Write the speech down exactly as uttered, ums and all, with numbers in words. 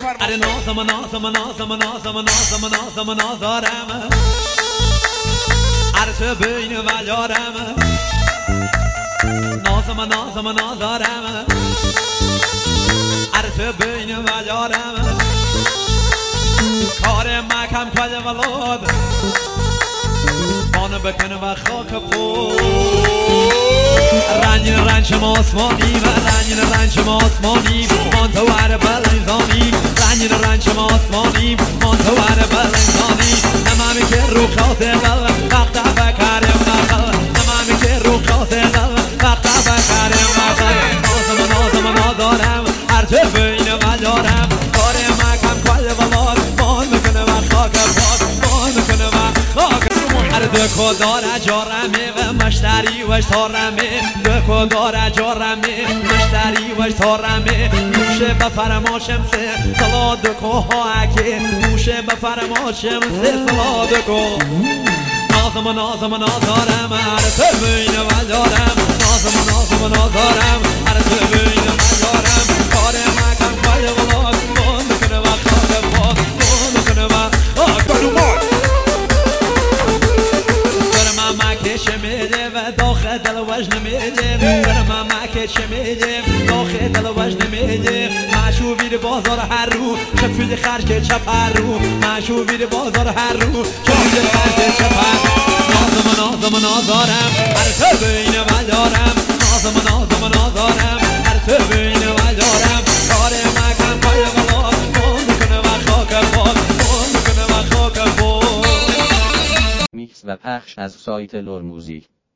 بفرما. اره نازم نازم نازم نازم نازم نازم نازارم عرش بین ولیارم نازم نازم نازارم عرش بین ولیارم کار مکم کل ولاد بانو بکنه و خاک پو رنجین رنج آسمانی و رنجین رنج آسمانی مان تو ور بلنزانی رنجین رنج آسمانی مان تو ور بلنزانی نمامی که رو خاطر بل وقت بکرم نخل نمامی که رو خاطر بل وقت بکرم نخل نازم نازم نازارم هرچه بین ولیارم کار مکم کل ولاد بان میکنه و خاک پاد بان میکنه و خاک دکو داره جارمه و مشتری وش تارمه دکو داره جارمه مشتری وش تارمه موشه بفرماشم سه سلا دکو ها اکه موشه بفرماشم سه سلا دکو نازم نازم نازارم عرصه بین ولیارم نازم نازم نازارم عرصه بین ولیارم کار مکم کل ولاد بان میکنه و خاک پاد بان میکنه و خاک شمیده و داخل دل وجن میده در ممک شمیده داخل دل وجن میده معشوقی بازار هر رو چپیل خرج که چپ هر رو معشوقی بازار هر رو چپیل خرج چپ هر نازم نازم نازارم هر بین ولیارم نازم نازم نازارم هر بین ولیارم کار مکم پای غلا بان میکنه و خاک پاد بان میکنه و خاک پاد. میکس و پخش از سایت لور موزیک.